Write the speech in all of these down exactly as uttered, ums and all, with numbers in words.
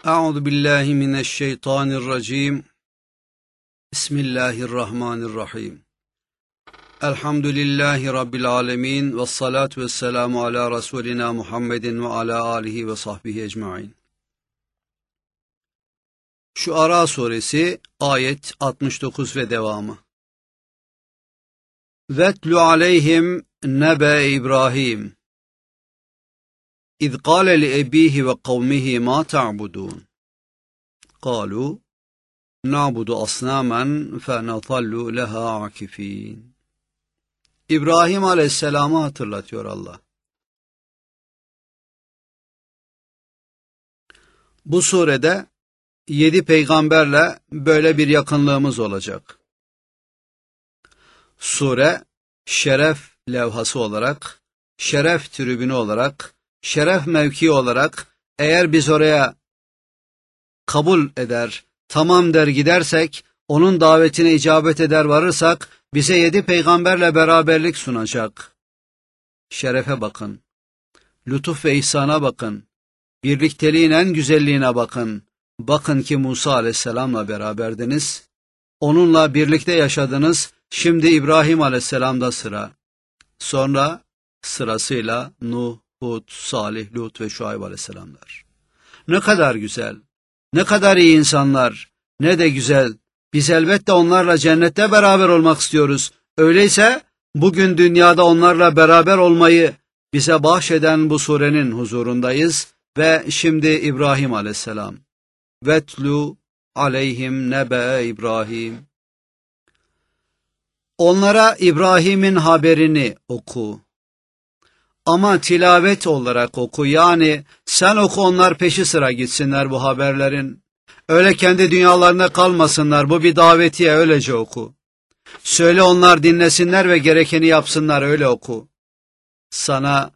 Euzu billahi mineşşeytanirracim. Bismillahirrahmanirrahim. Elhamdülillahi rabbil alamin ve salatu vesselamu ala rasulina Muhammedin ve ala alihi ve sahbihi ecmaîn. Şuara suresi ayet altmış dokuz ve devamı. Vetlu aleyhim nebe İbrahim. İz qâle li ebîhi ve kavmihi mâ ta'budûn. Kâlû na'budu asnâmen fe nazallu leha akifîn. İbrahim Aleyhisselam'ı hatırlatıyor Allah. Bu surede yedi peygamberle böyle bir yakınlığımız olacak. Sure şeref levhası olarak, şeref tribünü olarak, şeref mevkii olarak eğer biz oraya kabul eder, tamam der gidersek, onun davetine icabet eder varırsak, bize yedi peygamberle beraberlik sunacak. Şerefe bakın, lütuf ve ihsana bakın, birlikteliğin en güzelliğine bakın. Bakın ki Musa Aleyhisselam'la beraberdiniz, onunla birlikte yaşadınız, şimdi İbrahim Aleyhisselam'da sıra. Sonra sırasıyla Nuh, Hud, Salih, Lut ve Şuayb Aleyhisselamlar. Ne kadar güzel, ne kadar iyi insanlar, ne de güzel. Biz elbette onlarla cennette beraber olmak istiyoruz. Öyleyse bugün dünyada onlarla beraber olmayı bize bahşeden bu surenin huzurundayız ve şimdi İbrahim Aleyhisselam. Vetlu aleyhim nebe İbrahim. Onlara İbrahim'in haberini oku. Ama tilavet olarak oku, yani sen oku, onlar peşi sıra gitsinler bu haberlerin. Öyle kendi dünyalarına kalmasınlar, bu bir davetiye, öylece oku. Söyle onlar dinlesinler ve gerekeni yapsınlar, öyle oku. Sana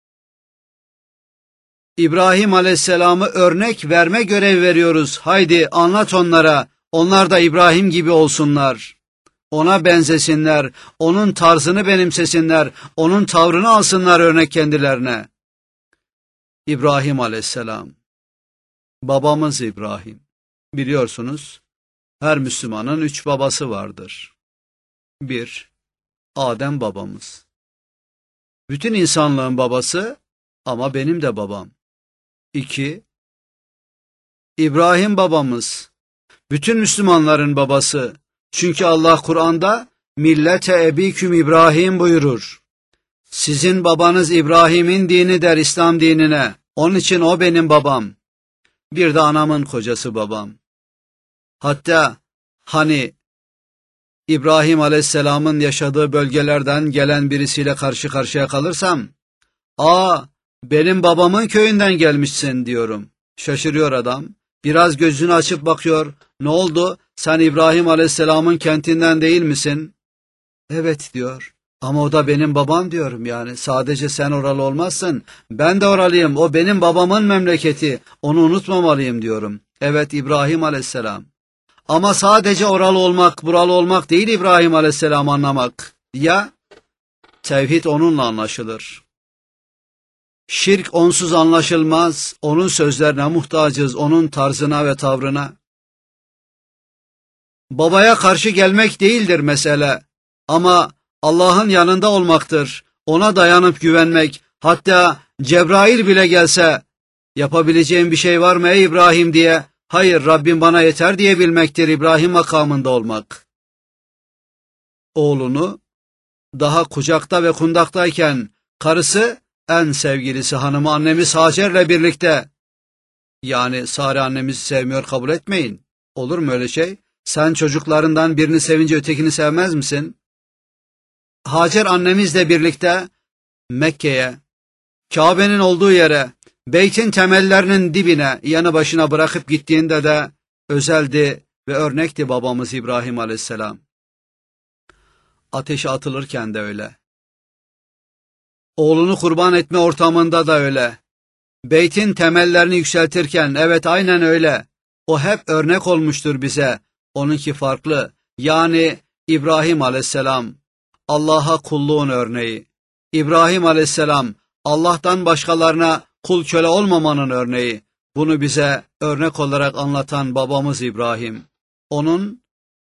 İbrahim Aleyhisselam'ı örnek verme görevi veriyoruz. Haydi anlat onlara, onlar da İbrahim gibi olsunlar. Ona benzesinler, onun tarzını benimsesinler, onun tavrını alsınlar örnek kendilerine. İbrahim Aleyhisselam, babamız İbrahim. Biliyorsunuz, her Müslümanın üç babası vardır. Bir, Adem babamız. Bütün insanlığın babası ama benim de babam. İki, İbrahim babamız. Bütün Müslümanların babası. Çünkü Allah Kur'an'da millete ebiküm İbrahim buyurur. Sizin babanız İbrahim'in dini der, İslam dinine. Onun için o benim babam. Bir de anamın kocası babam. Hatta hani İbrahim Aleyhisselam'ın yaşadığı bölgelerden gelen birisiyle karşı karşıya kalırsam, ''Aa, benim babamın köyünden gelmişsin.'' diyorum. Şaşırıyor adam. Biraz gözünü açıp bakıyor. ''Ne oldu? Sen İbrahim Aleyhisselam'ın kentinden değil misin?'' ''Evet.'' diyor. ''Ama o da benim babam.'' diyorum. Yani sadece sen oralı olmazsın. Ben de oralıyım. O benim babamın memleketi. Onu unutmamalıyım diyorum. Evet, İbrahim Aleyhisselam. Ama sadece oralı olmak, buralı olmak değil İbrahim Aleyhisselam anlamak. Ya, tevhid onunla anlaşılır. Şirk onsuz anlaşılmaz. Onun sözlerine muhtacız, onun tarzına ve tavrına. Babaya karşı gelmek değildir mesele. Ama Allah'ın yanında olmaktır. Ona dayanıp güvenmek. Hatta Cebrail bile gelse, yapabileceğim bir şey var mı ey İbrahim diye, hayır Rabbim bana yeter diyebilmektir İbrahim makamında olmak. Oğlunu daha kucakta ve kundaktayken karısı, en sevgilisi hanımı annemiz Hacer'le birlikte, yani Sare annemizi sevmiyor kabul etmeyin. Olur mu öyle şey? Sen çocuklarından birini sevince ötekini sevmez misin? Hacer annemizle birlikte Mekke'ye, Kabe'nin olduğu yere, beytin temellerinin dibine, yanı başına bırakıp gittiğinde de özeldi ve örnekti babamız İbrahim Aleyhisselam. Ateşe atılırken de öyle. Oğlunu kurban etme ortamında da öyle. Beytin temellerini yükseltirken, evet aynen öyle. O hep örnek olmuştur bize. Onunki farklı. Yani İbrahim Aleyhisselam, Allah'a kulluğun örneği. İbrahim Aleyhisselam, Allah'tan başkalarına kul köle olmamanın örneği. Bunu bize örnek olarak anlatan babamız İbrahim. Onun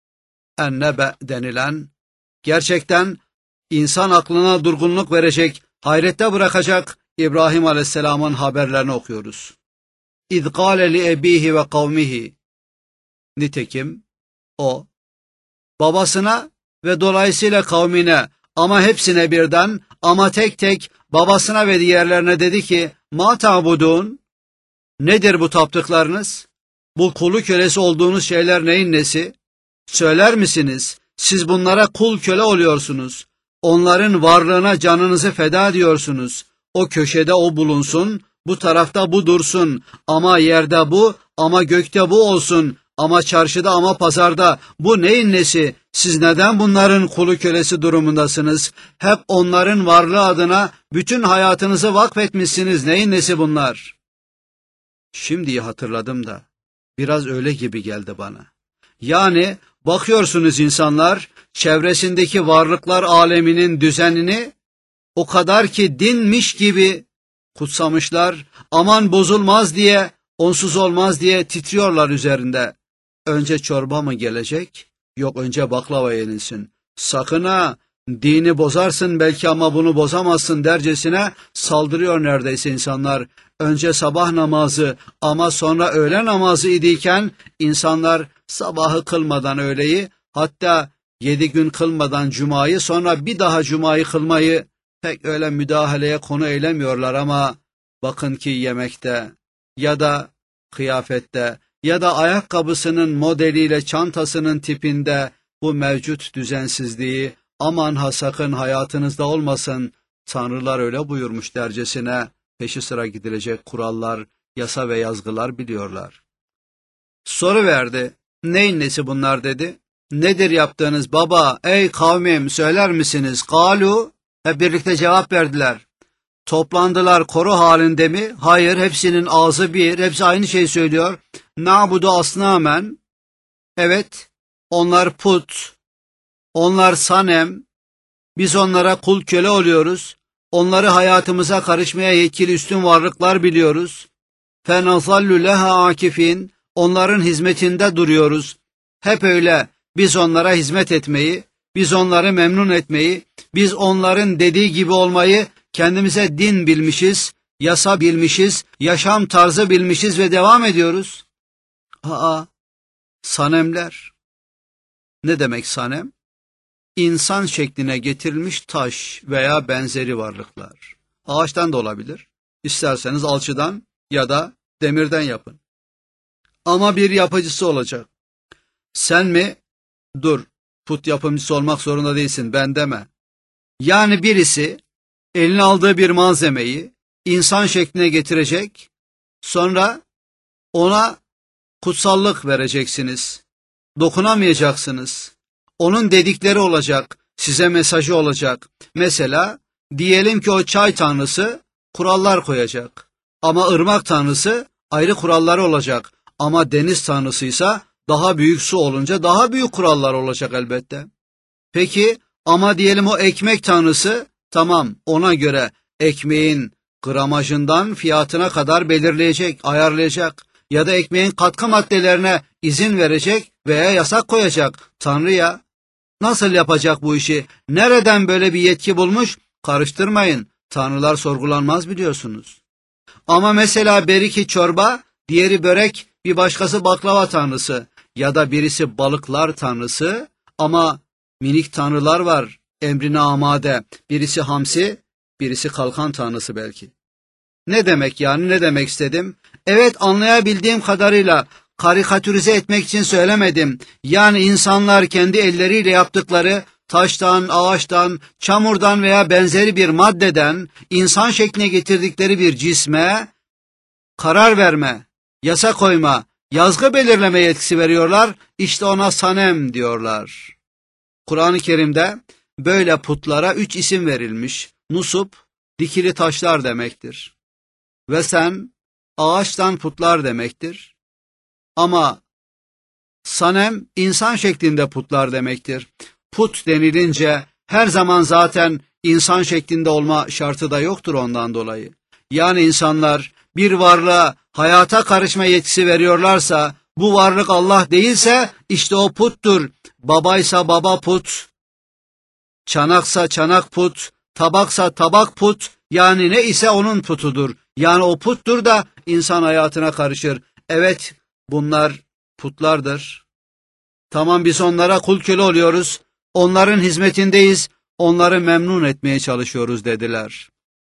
Ennebe denilen, gerçekten insan aklına durgunluk verecek, hayrette bırakacak İbrahim Aleyhisselam'ın haberlerini okuyoruz. İz gâle li ebîhi ve kavmihi. Nitekim o, babasına ve dolayısıyla kavmine, ama hepsine birden, ama tek tek babasına ve diğerlerine dedi ki, mâ ta'budûn, nedir bu taptıklarınız? Bu kulu kölesi olduğunuz şeyler neyin nesi? Söyler misiniz? Siz bunlara kul köle oluyorsunuz. Onların varlığına canınızı feda ediyorsunuz. O köşede o bulunsun, bu tarafta bu dursun, ama yerde bu, ama gökte bu olsun, ama çarşıda ama pazarda, bu neyin nesi? Siz neden bunların kulu kölesi durumundasınız? Hep onların varlığı adına bütün hayatınızı vakfetmişsiniz, neyin nesi bunlar? Şimdi hatırladım da, biraz öyle gibi geldi bana. Yani bakıyorsunuz insanlar, çevresindeki varlıklar aleminin düzenini o kadar ki dinmiş gibi kutsamışlar, aman bozulmaz diye, onsuz olmaz diye titriyorlar üzerinde. Önce çorba mı gelecek? Yok, önce baklava yenilsin. Sakın ha, dini bozarsın belki ama bunu bozamazsın dercesine saldırıyor neredeyse insanlar. Önce sabah namazı ama sonra öğle namazı idiyken insanlar sabahı kılmadan öğleyi, hatta yedi gün kılmadan cumayı, sonra bir daha cumayı kılmayı pek öyle müdahaleye konu eylemiyorlar ama bakın ki yemekte ya da kıyafette ya da ayakkabısının modeliyle çantasının tipinde bu mevcut düzensizliği aman ha sakın hayatınızda olmasın, tanrılar öyle buyurmuş dercesine peşi sıra gidilecek kurallar, yasa ve yazgılar biliyorlar. Soru verdi. Neyin nesi bunlar dedi. Nedir yaptığınız baba, ey kavmim söyler misiniz? Kalu, hep birlikte cevap verdiler. Toplandılar koro halinde mi? Hayır, hepsinin ağzı bir, hepsi aynı şeyi söylüyor. Na'budu asnamen. Evet, onlar put, onlar sanem, biz onlara kul köle oluyoruz. Onları hayatımıza karışmaya yetkili üstün varlıklar biliyoruz. Fenazallu leha akifin, onların hizmetinde duruyoruz. Hep öyle, biz onlara hizmet etmeyi, biz onları memnun etmeyi, biz onların dediği gibi olmayı kendimize din bilmişiz, yasa bilmişiz, yaşam tarzı bilmişiz ve devam ediyoruz. Aa, sanemler. Ne demek sanem? İnsan şekline getirilmiş taş veya benzeri varlıklar. Ağaçtan da olabilir. İsterseniz alçıdan ya da demirden yapın. Ama bir yapıcısı olacak. Sen mi? Dur, put yapımcısı olmak zorunda değilsin, ben deme. Yani birisi eline aldığı bir malzemeyi insan şekline getirecek, sonra ona kutsallık vereceksiniz. Dokunamayacaksınız. Onun dedikleri olacak, size mesajı olacak. Mesela diyelim ki o çay tanrısı kurallar koyacak. Ama ırmak tanrısı ayrı kuralları olacak. Ama deniz tanrısıysa daha büyük su olunca daha büyük kurallar olacak elbette. Peki ama diyelim o ekmek tanrısı, tamam, ona göre ekmeğin gramajından fiyatına kadar belirleyecek, ayarlayacak. Ya da ekmeğin katkı maddelerine izin verecek veya yasak koyacak. Tanrı ya, nasıl yapacak bu işi? Nereden böyle bir yetki bulmuş? Karıştırmayın. Tanrılar sorgulanmaz biliyorsunuz. Ama mesela beriki çorba, diğeri börek, bir başkası baklava tanrısı. Ya da birisi balıklar tanrısı ama minik tanrılar var emrine amade. Birisi hamsi, birisi kalkan tanrısı belki. Ne demek yani, ne demek istedim? Evet, anlayabildiğim kadarıyla karikatürize etmek için söylemedim. Yani insanlar kendi elleriyle yaptıkları taştan, ağaçtan, çamurdan veya benzeri bir maddeden insan şekline getirdikleri bir cisme karar verme, yasa koyma, yazgı belirleme yetkisi veriyorlar. İşte ona sanem diyorlar. Kur'an-ı Kerim'de böyle putlara üç isim verilmiş. Nusup, dikili taşlar demektir. Ve sen, ağaçtan putlar demektir. Ama sanem, insan şeklinde putlar demektir. Put denilince her zaman zaten insan şeklinde olma şartı da yoktur ondan dolayı. Yani insanlar bir varlığa hayata karışma yetkisi veriyorlarsa, bu varlık Allah değilse işte o puttur. Babaysa baba put, çanaksa çanak put, tabaksa tabak put, yani ne ise onun putudur. Yani o puttur da insan hayatına karışır. Evet, bunlar putlardır. Tamam, biz onlara kul köle oluyoruz, onların hizmetindeyiz, onları memnun etmeye çalışıyoruz dediler.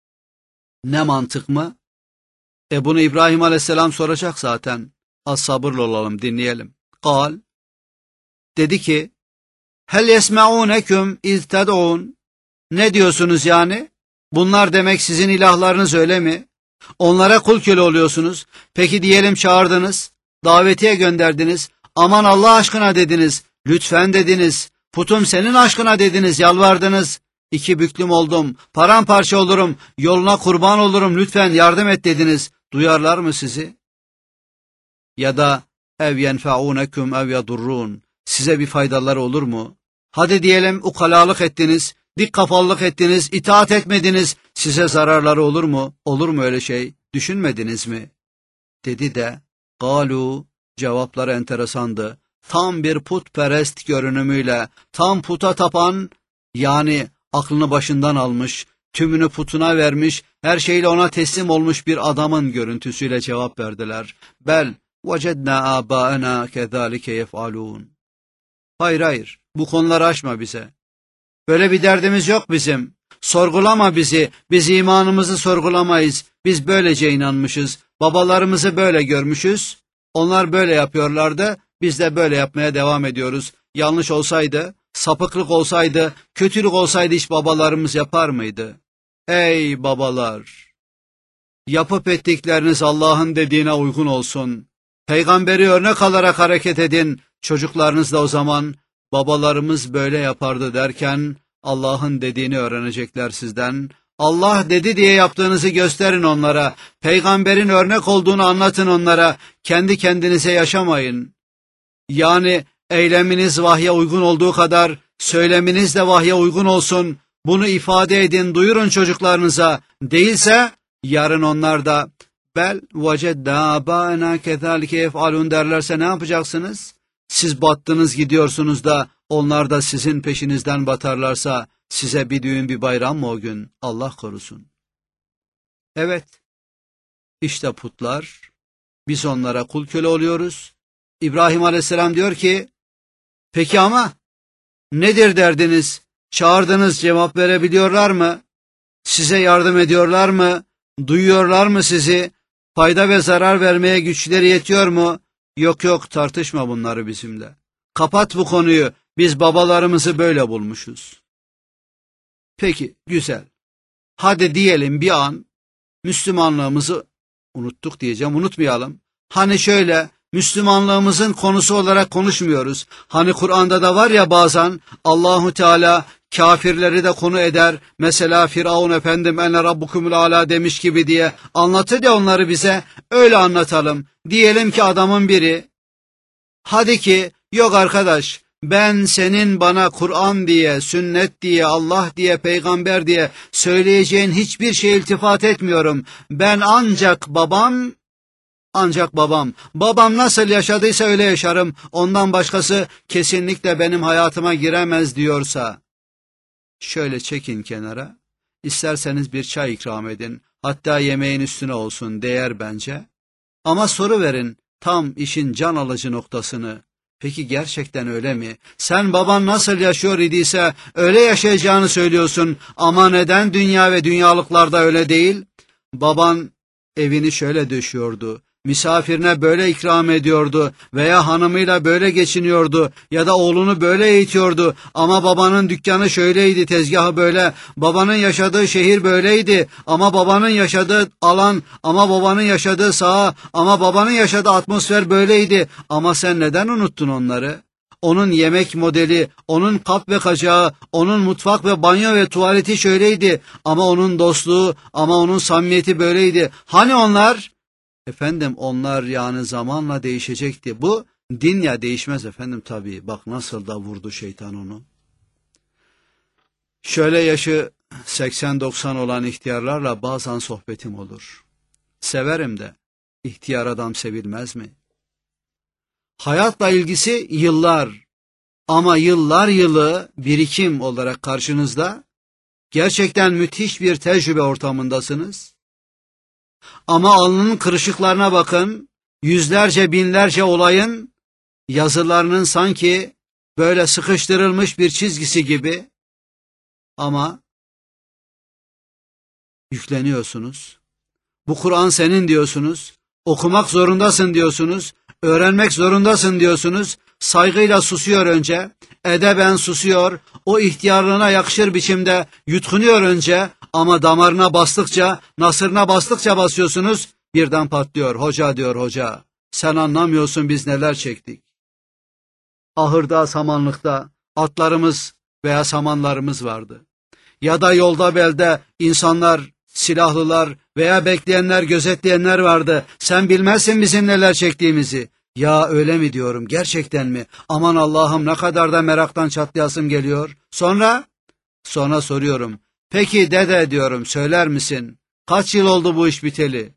Ne mantık mı? E bunu İbrahim Aleyhisselam soracak zaten. Az sabırlı olalım, dinleyelim. Kal, dedi ki, hel yesme'ûneküm iz ted'ûn. Ne diyorsunuz yani? Bunlar demek sizin ilahlarınız, öyle mi? Onlara kul köle oluyorsunuz. Peki diyelim çağırdınız, davetiye gönderdiniz, aman Allah aşkına dediniz, lütfen dediniz, putum senin aşkına dediniz, yalvardınız. İki büklüm oldum, paramparça olurum, yoluna kurban olurum, lütfen yardım et dediniz. Duyarlar mı sizi? Ya da ev yenfe'ûneküm ev yadurrûn. Size bir faydaları olur mu? Hadi diyelim ukalalık ettiniz, dik kafalılık ettiniz, itaat etmediniz. Size zararları olur mu? Olur mu öyle şey? Düşünmediniz mi? Dedi de, galu, cevapları enteresandı. Tam bir putperest görünümüyle, tam puta tapan, yani aklını başından almış, tümünü putuna vermiş, her şeyle ona teslim olmuş bir adamın görüntüsüyle cevap verdiler. Bel, vecedna âbâena kezâlike yef'alûn. Hayır hayır, bu konuları açma bize. Böyle bir derdimiz yok bizim. Sorgulama bizi, biz imanımızı sorgulamayız. Biz böylece inanmışız, babalarımızı böyle görmüşüz. Onlar böyle yapıyorlardı, biz de böyle yapmaya devam ediyoruz. Yanlış olsaydı, sapıklık olsaydı, kötülük olsaydı hiç babalarımız yapar mıydı? Ey babalar! Yapıp ettikleriniz Allah'ın dediğine uygun olsun. Peygamberi örnek alarak hareket edin. Çocuklarınız da o zaman babalarımız böyle yapardı derken Allah'ın dediğini öğrenecekler sizden. Allah dedi diye yaptığınızı gösterin onlara. Peygamberin örnek olduğunu anlatın onlara. Kendi kendinize yaşamayın. Yani eyleminiz vahye uygun olduğu kadar söyleminiz de vahye uygun olsun. Bunu ifade edin, duyurun çocuklarınıza. Değilse yarın onlar da bel vecedna âbâena kezâlike yef'alûn derlerse ne yapacaksınız? Siz battınız gidiyorsunuz da onlar da sizin peşinizden batarlarsa size bir düğün bir bayram mı o gün? Allah korusun. Evet, işte putlar, biz onlara kul köle oluyoruz. İbrahim Aleyhisselam diyor ki, peki ama nedir derdiniz? Çağırdınız, cevap verebiliyorlar mı? Size yardım ediyorlar mı? Duyuyorlar mı sizi? Fayda ve zarar vermeye güçleri yetiyor mu? Yok yok, tartışma bunları bizimle. Kapat bu konuyu, biz babalarımızı böyle bulmuşuz. Peki, güzel. Hadi diyelim bir an Müslümanlığımızı unuttuk diyeceğim, unutmayalım. Hani şöyle, Müslümanlığımızın konusu olarak konuşmuyoruz. Hani Kur'an'da da var ya bazen Allahu Teala kafirleri de konu eder. Mesela Firavun efendim ene rabbukumul ala demiş gibi diye anlatır ya onları bize. Öyle anlatalım. Diyelim ki adamın biri, hadi ki yok arkadaş, ben senin bana Kur'an diye, sünnet diye, Allah diye, peygamber diye söyleyeceğin hiçbir şeye iltifat etmiyorum. Ben ancak babam, ancak babam. Babam nasıl yaşadıysa öyle yaşarım. Ondan başkası kesinlikle benim hayatıma giremez diyorsa, şöyle çekin kenara. İsterseniz bir çay ikram edin. Hatta yemeğin üstüne olsun, değer bence. Ama soru verin tam işin can alıcı noktasını. Peki gerçekten öyle mi? Sen baban nasıl yaşıyor idiyse öyle yaşayacağını söylüyorsun. Ama neden dünya ve dünyalıklarda öyle değil? Baban evini şöyle döşüyordu. Misafirine böyle ikram ediyordu veya hanımıyla böyle geçiniyordu ya da oğlunu böyle eğitiyordu ama babanın dükkanı şöyleydi, tezgahı böyle, babanın yaşadığı şehir böyleydi ama babanın yaşadığı alan, ama babanın yaşadığı saha, ama babanın yaşadığı atmosfer böyleydi ama sen neden unuttun onları? Onun yemek modeli, onun kap ve kacağı, onun mutfak ve banyo ve tuvaleti şöyleydi ama onun dostluğu, ama onun samimiyeti böyleydi. Hani onlar? Efendim onlar yani zamanla değişecekti. Bu din ya, değişmez efendim tabii. Bak nasıl da vurdu şeytan onu. Şöyle yaşı seksen doksan olan ihtiyarlarla bazen sohbetim olur. Severim de. İhtiyar adam sevilmez mi? Hayatla ilgisi yıllar. Ama yıllar yılı birikim olarak karşınızda. Gerçekten müthiş bir tecrübe ortamındasınız. Ama alnının kırışıklarına bakın. Yüzlerce binlerce olayın yazılarının sanki böyle sıkıştırılmış bir çizgisi gibi. Ama yükleniyorsunuz. Bu Kur'an senin diyorsunuz. Okumak zorundasın diyorsunuz. Öğrenmek zorundasın diyorsunuz. Saygıyla susuyor önce. Edeben susuyor. O ihtiyarlığına yakışır biçimde yutkunuyor önce. Ama damarına bastıkça, nasırına bastıkça basıyorsunuz. Birden patlıyor. Hoca diyor hoca. Sen anlamıyorsun biz neler çektik. Ahırda, samanlıkta atlarımız veya samanlarımız vardı. Ya da yolda belde insanlar, silahlılar veya bekleyenler, gözetleyenler vardı. Sen bilmezsin bizim neler çektiğimizi. Ya öyle mi diyorum, gerçekten mi? Aman Allah'ım ne kadar da meraktan çatlayasım geliyor. Sonra? Sonra soruyorum. Peki dede diyorum, söyler misin? Kaç yıl oldu bu iş biteli?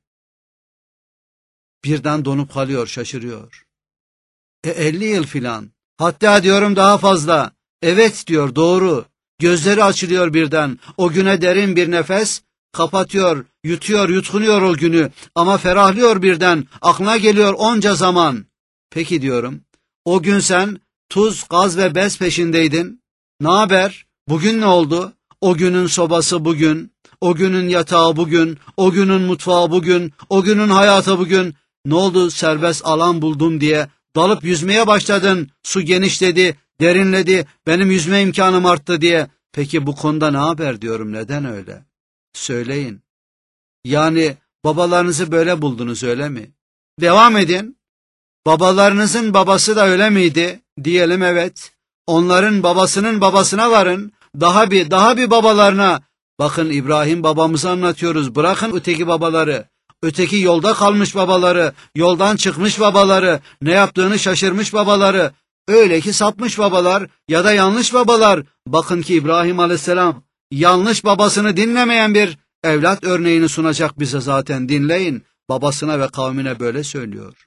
Birden donup kalıyor, şaşırıyor. E elli yıl filan. Hatta diyorum daha fazla. Evet diyor, doğru. Gözleri açılıyor birden. O güne derin bir nefes kapatıyor, yutuyor, yutkunuyor o günü. Ama ferahlıyor birden. Aklına geliyor onca zaman. Peki diyorum. O gün sen tuz, gaz ve bez peşindeydin. Ne haber? Bugün ne oldu? O günün sobası bugün. O günün yatağı bugün. O günün mutfağı bugün. O günün hayatı bugün. Ne oldu serbest alan buldum diye dalıp yüzmeye başladın. Su genişledi, derinledi. Benim yüzme imkanım arttı diye. Peki bu konuda ne haber diyorum, neden öyle? Söyleyin. Yani babalarınızı böyle buldunuz öyle mi? Devam edin. Babalarınızın babası da öyle miydi? Diyelim evet. Onların babasının babasına varın. Daha bir, daha bir babalarına. Bakın İbrahim babamızı anlatıyoruz. Bırakın öteki babaları. Öteki yolda kalmış babaları, yoldan çıkmış babaları, ne yaptığını şaşırmış babaları, öyle ki sapmış babalar ya da yanlış babalar. Bakın ki İbrahim Aleyhisselam yanlış babasını dinlemeyen bir evlat örneğini sunacak bize zaten, dinleyin. Babasına ve kavmine böyle söylüyor.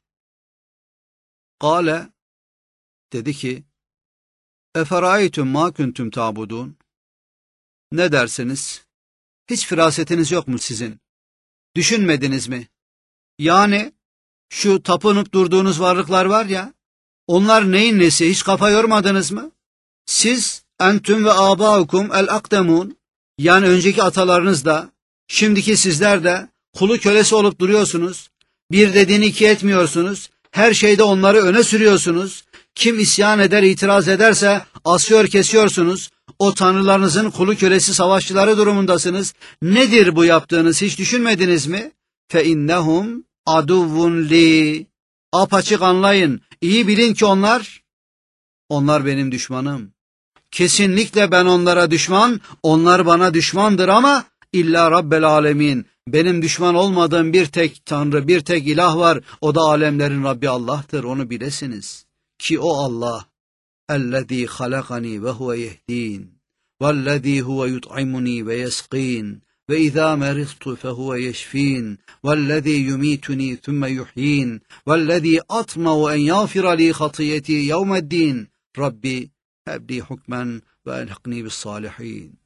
Kale, dedi ki, Eferaytum ma kuntum ta'budun. Ne dersiniz? Hiç firasetiniz yok mu sizin? Düşünmediniz mi? Yani şu tapınıp durduğunuz varlıklar var ya, onlar neyin nesi, hiç kafa yormadınız mı? Siz entüm ve abaukum el akdemun, yani önceki atalarınız da, şimdiki sizler de kulu kölesi olup duruyorsunuz. Bir dediğini iki etmiyorsunuz. Her şeyde onları öne sürüyorsunuz. Kim isyan eder, itiraz ederse asıyor, kesiyorsunuz. O tanrılarınızın kulu kölesi savaşçıları durumundasınız. Nedir bu yaptığınız, hiç düşünmediniz mi? Fe innehum aduvun li. Apaçık anlayın. İyi bilin ki onlar, onlar benim düşmanım. Kesinlikle ben onlara düşman, onlar bana düşmandır ama illa Rabbel alemin. Benim düşman olmadığım bir tek tanrı, bir tek ilah var. O da alemlerin Rabbi Allah'tır. Onu bilesiniz. Ki o Allah. Ellezî halakani ve huve yehdîn. Vellezî huve yut'imuni ve yesqîn. Ve izâ merihtu fehuve yeşfîn. Vellezî yumîtuni thumme yuhyîn. Vellezî atma'u en yâfira li hatiyeti yevmeddîn. Rabbi hebli hukmen ve elhikni bis salihin.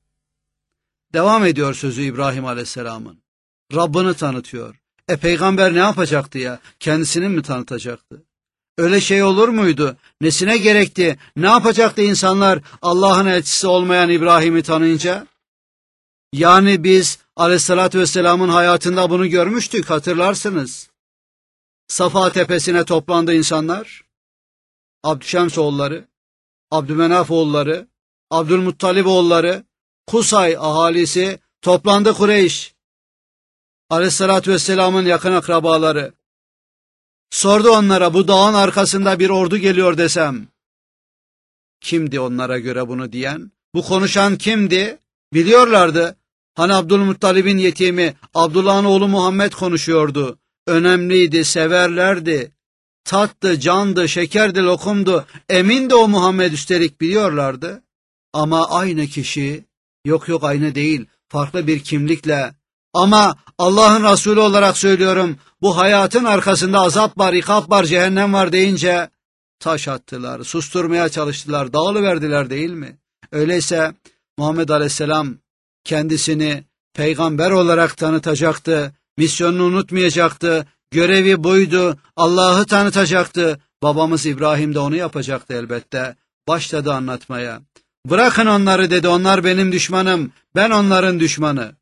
Devam ediyor sözü İbrahim Aleyhisselam'ın. Rabbini tanıtıyor. E peygamber ne yapacaktı ya? Kendisini mi tanıtacaktı? Öyle şey olur muydu? Nesine gerekti? Ne yapacaktı insanlar Allah'ın elçisi olmayan İbrahim'i tanıyınca? Yani biz Aleyhisselatü Vesselam'ın hayatında bunu görmüştük, hatırlarsınız. Safa tepesine toplandı insanlar. Abdüşems oğulları, Abdümenaf oğulları, Abdülmuttalib oğulları, Kusay ahalisi toplandı, Kureyş. Aleyhissalatü vesselamın yakın akrabaları. Sordu onlara, bu dağın arkasında bir ordu geliyor desem. Kimdi onlara göre bunu diyen? Bu konuşan kimdi? Biliyorlardı. Hani Abdülmuttalib'in yetimi Abdullah'ın oğlu Muhammed konuşuyordu. Önemliydi, severlerdi. Tattı, candı, şekerdi, lokumdu. Emindi o Muhammed, üstelik biliyorlardı. Ama aynı kişi, yok yok aynı değil, farklı bir kimlikle Ama Allah'ın Resulü olarak söylüyorum, bu hayatın arkasında azap var, ikap var, cehennem var deyince taş attılar, susturmaya çalıştılar, dağılıverdiler değil mi? Öyleyse Muhammed Aleyhisselam kendisini peygamber olarak tanıtacaktı, misyonunu unutmayacaktı, görevi buydu, Allah'ı tanıtacaktı. Babamız İbrahim de onu yapacaktı elbette. Başladı anlatmaya. Bırakın onları dedi, onlar benim düşmanım, ben onların düşmanı.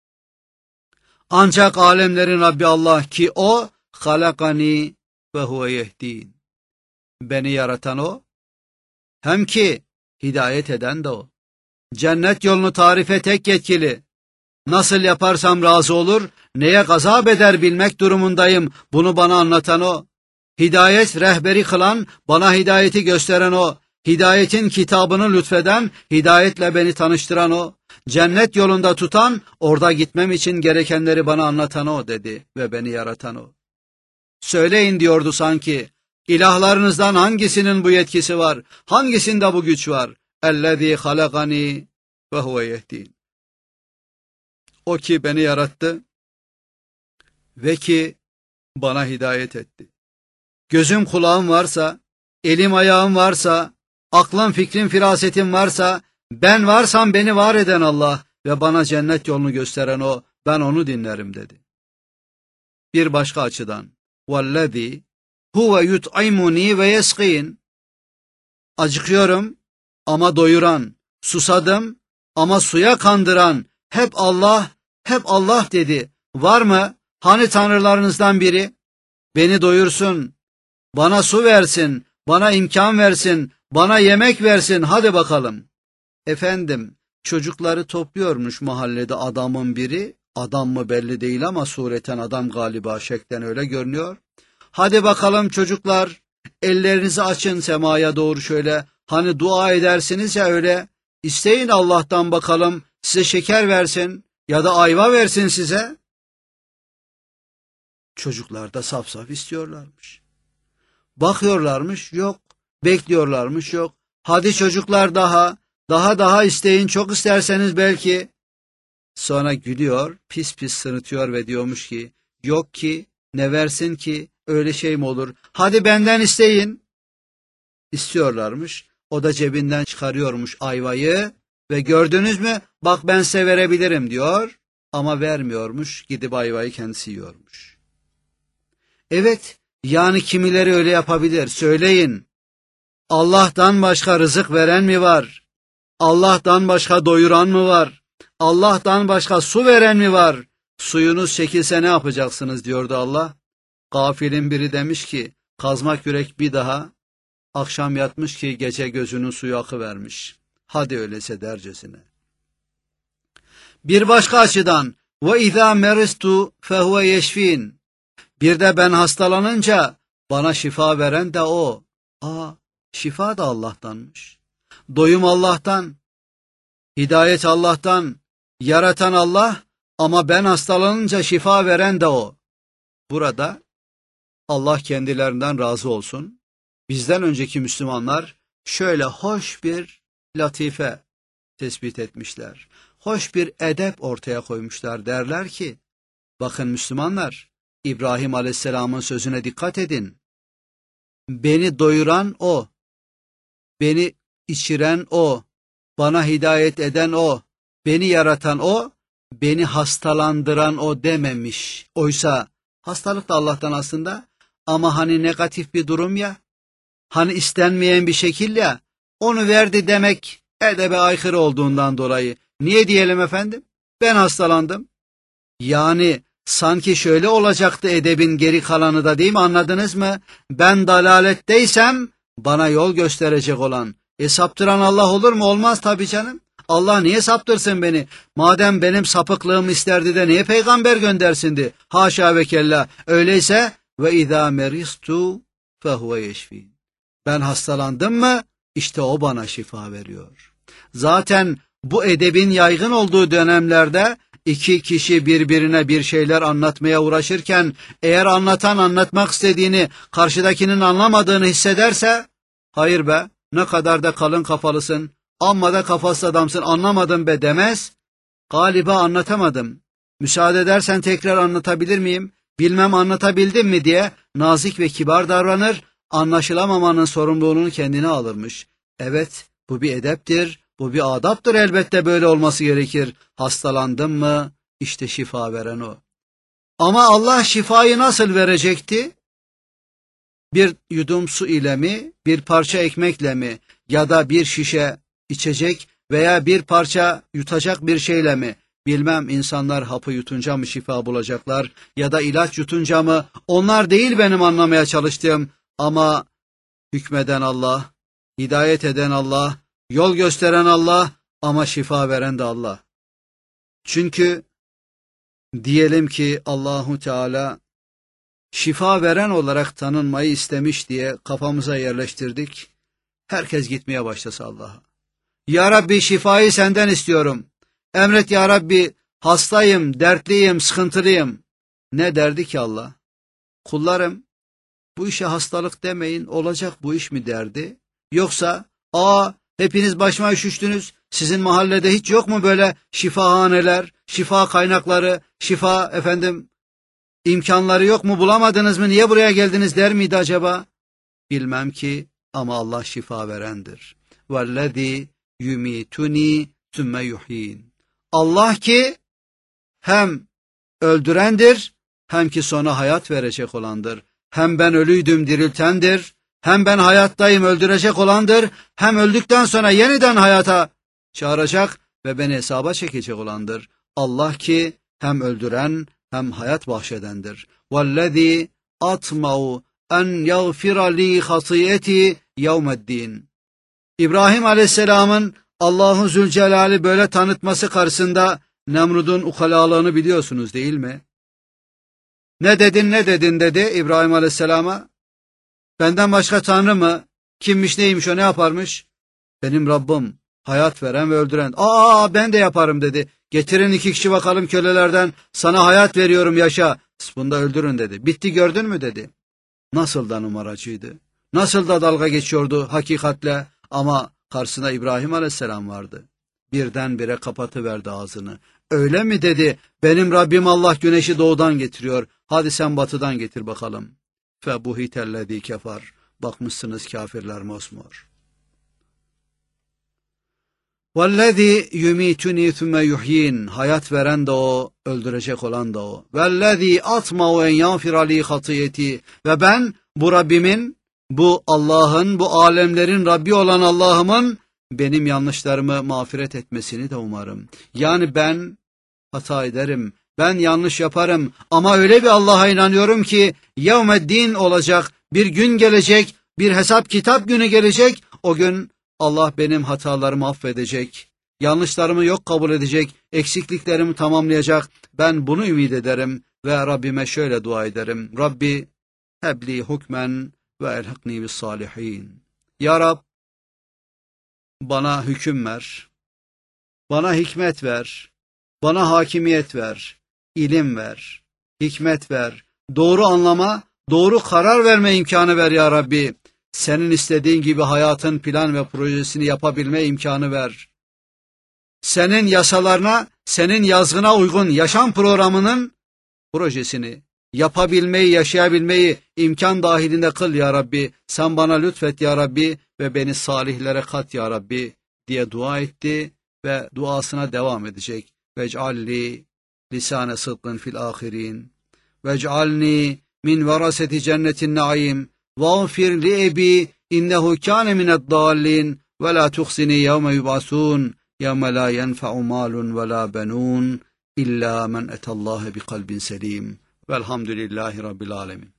Ancak alemlerin Rabbi Allah ki o halakani ve huve yehdin. Beni yaratan o, hem ki hidayet eden de o. Cennet yolunu tarife tek yetkili. Nasıl yaparsam razı olur, neye gazap eder bilmek durumundayım. Bunu bana anlatan o. Hidayet rehberi kılan, bana hidayeti gösteren o. Hidayetin kitabını lütfeden, hidayetle beni tanıştıran o. Cennet yolunda tutan, orada gitmem için gerekenleri bana anlatan o dedi ve beni yaratan o. Söyleyin diyordu sanki, ilahlarınızdan hangisinin bu yetkisi var, hangisinde bu güç var? Ellezî halakani ve huve yehdin. O ki beni yarattı ve ki bana hidayet etti. Gözüm kulağım varsa, elim ayağım varsa, aklım fikrim firasetim varsa, ben varsam beni var eden Allah ve bana cennet yolunu gösteren o, ben onu dinlerim dedi. Bir başka açıdan, وَالَّذ۪ي هُوَ يُطْعِمُن۪ي وَيَسْقِينَ. Acıkıyorum ama doyuran, susadım ama suya kandıran, hep Allah, hep Allah dedi. Var mı? Hani tanrılarınızdan biri? Beni doyursun, bana su versin, bana imkan versin, bana yemek versin, hadi bakalım. Efendim, çocukları topluyormuş mahallede adamın biri, adam mı belli değil ama sureten adam galiba, şeklen öyle görünüyor. Hadi bakalım çocuklar, ellerinizi açın semaya doğru şöyle, hani dua edersiniz ya öyle, isteyin Allah'tan bakalım, size şeker versin ya da ayva versin size. Çocuklar da saf saf istiyorlarmış. Bakıyorlarmış, yok. Bekliyorlarmış, yok. Hadi çocuklar daha, daha daha isteyin, çok isterseniz belki. Sonra gülüyor, pis pis sırıtıyor ve diyormuş ki, yok ki, ne versin ki, öyle şey mi olur? Hadi benden isteyin. İstiyorlarmış, o da cebinden çıkarıyormuş ayvayı ve gördünüz mü, bak ben size verebilirim diyor ama vermiyormuş, gidip ayvayı kendisi yiyormuş. Evet, yani kimileri öyle yapabilir, söyleyin. Allah'tan başka rızık veren mi var? Allah'tan başka doyuran mı var? Allah'tan başka su veren mi var? Suyunuz çekilse ne yapacaksınız diyordu Allah. Gafilin biri demiş ki, kazmak yürek bir daha, akşam yatmış ki gece gözünün suyu akıvermiş. Hadi öyleyse dercesine. Bir başka açıdan, وَاِذَا مَرِسْتُ فَهُوَ يَشْف۪ينَ. Bir de ben hastalanınca bana şifa veren de o. Aa, şifa da Allah'tanmış. Doyum Allah'tan, hidayet Allah'tan, yaratan Allah ama ben hastalanınca şifa veren de o. Burada Allah kendilerinden razı olsun. Bizden önceki Müslümanlar şöyle hoş bir latife tespit etmişler. Hoş bir edep ortaya koymuşlar, derler ki, bakın Müslümanlar, İbrahim Aleyhisselam'ın sözüne dikkat edin. Beni doyuran o, beni içiren o, bana hidayet eden o, beni yaratan o, beni hastalandıran o dememiş. Oysa hastalık da Allah'tan aslında ama hani negatif bir durum ya, hani istenmeyen bir şekil ya, onu verdi demek edebe aykırı olduğundan dolayı. Niye diyelim efendim? Ben hastalandım. Yani sanki şöyle olacaktı edebin geri kalanı da, değil mi, anladınız mı? Ben dalaletteysem bana yol gösterecek olan, e saptıran Allah olur mu? Olmaz tabii canım. Allah niye saptırsın beni? Madem benim sapıklığımı isterdi de niye peygamber göndersindi? Haşa ve kella. Öyleyse ve izâ meristu fehuve yeşfîn. Ben hastalandım mı? İşte o bana şifa veriyor. Zaten bu edebin yaygın olduğu dönemlerde iki kişi birbirine bir şeyler anlatmaya uğraşırken eğer anlatan anlatmak istediğini karşıdakinin anlamadığını hissederse, hayır be, ne kadar da kalın kafalısın, amma da kafasız adamsın, anlamadım be demez, galiba anlatamadım, Müsaade edersen tekrar anlatabilir miyim? Bilmem anlatabildim mi diye nazik ve kibar davranır, anlaşılamamanın sorumluluğunu kendine alırmış. Evet, bu bir edeptir, bu bir adaptır, elbette böyle olması gerekir. Hastalandın mı? İşte şifa veren o. Ama Allah şifayı nasıl verecekti? Bir yudum su ile mi, bir parça ekmekle mi, ya da bir şişe içecek veya bir parça yutacak bir şeyle mi? Bilmem, insanlar hapı yutunca mı şifa bulacaklar ya da ilaç yutunca mı? Onlar değil benim anlamaya çalıştığım, ama hükmeden Allah, hidayet eden Allah, yol gösteren Allah, ama şifa veren de Allah. Çünkü diyelim ki Allahu Teala şifa veren olarak tanınmayı istemiş diye kafamıza yerleştirdik. Herkes gitmeye başlasa Allah'a. Ya Rabbi, şifayı senden istiyorum. Emret ya Rabbi, hastayım, dertliyim, sıkıntılıyım. Ne derdi ki Allah? Kullarım, bu işe hastalık demeyin, olacak bu iş mi derdi? Yoksa, aa hepiniz başıma üşüştünüz, sizin mahallede hiç yok mu böyle şifahaneler, şifa kaynakları, şifa efendim imkanları yok mu, bulamadınız mı, niye buraya geldiniz der miydi acaba? Bilmem ki, ama Allah şifa verendir. وَالَّذ۪ي يُمِيتُنِي ثُمَّ يُحْيِينَ. Allah ki hem öldürendir, hem ki sonra hayat verecek olandır. Hem ben ölüydüm, diriltendir. Hem ben hayattayım, öldürecek olandır. Hem öldükten sonra yeniden hayata çağıracak ve beni hesaba çekecek olandır. Allah ki hem öldüren hem hayat bahşedendir. وَالَّذ۪ي أَطْمَعُ أَنْ يَغْفِرَ لِي خَطِيئَتِي يَوْمَ الدِّينِ. İbrahim Aleyhisselam'ın Allahu Zülcelal'i böyle tanıtması karşısında Nemrud'un ukalalığını biliyorsunuz değil mi? Ne dedin ne dedin dedi İbrahim Aleyhisselam'a. Benden başka Tanrı mı? Kimmiş, neymiş, o ne yaparmış? Benim Rabbim, hayat veren ve öldüren. Aa ben de yaparım dedi. Getirin iki kişi bakalım kölelerden, sana hayat veriyorum, yaşa. Bunu da öldürün dedi. Bitti, gördün mü dedi. Nasıl da numaracıydı. Nasıl da dalga geçiyordu hakikatle, ama karşısında İbrahim Aleyhisselam vardı. Birdenbire kapatıverdi ağzını. Öyle mi dedi, benim Rabbim Allah güneşi doğudan getiriyor. Hadi sen batıdan getir bakalım. Febuhitellezî kefar. Bakmışsınız kafirler mosmor. وَالَّذ۪ي يُمِيتُنِي ثُمَّ يُحْيِينَ. Hayat veren de o, öldürecek olan da o. وَالَّذ۪ي أَطْمَعُ اَنْ يَغْفِرَ لِي خَطِيَتِي. Ve ben bu Rabbimin, bu Allah'ın, bu alemlerin Rabbi olan Allah'ımın benim yanlışlarımı mağfiret etmesini de umarım. Yani ben hata ederim, ben yanlış yaparım, ama öyle bir Allah'a inanıyorum ki yevmeddin olacak, bir gün gelecek, bir hesap kitap günü gelecek. O gün Allah benim hatalarımı affedecek, yanlışlarımı yok kabul edecek, eksikliklerimi tamamlayacak. Ben bunu ümit ederim ve Rabbime şöyle dua ederim. Rabbi hebli hukmen ve elhikni bis salihin. Ya Rab, bana hüküm ver, bana hikmet ver, bana hakimiyet ver, ilim ver, hikmet ver, doğru anlama, doğru karar verme imkanı ver ya Rabbi. Senin istediğin gibi hayatın plan ve projesini yapabilme imkanı ver. Senin yasalarına, senin yazgına uygun yaşam programının projesini yapabilmeyi, yaşayabilmeyi imkan dahilinde kıl ya Rabbi. Sen bana lütfet ya Rabbi ve beni salihlere kat ya Rabbi diye dua etti ve duasına devam edecek. Vec'alli lisane sıdkın fil ahirin. Vec'alni min veraseti cennetin naim. وَاغْفِرْ لِأَبِي إِنَّهُ كَانَ مِنَ الضَّالِّينَ وَلَا تُخْزِنِي يَوْمَ يُبْعَثُونَ يَوْمَ لَا يَنْفَعُ مَالٌ وَلَا بَنُونَ إِلَّا مَنْ أَتَى اللّٰهَ بِقَلْبٍ سَلِيمٍ. Velhamdülillahi Rabbil Alemin.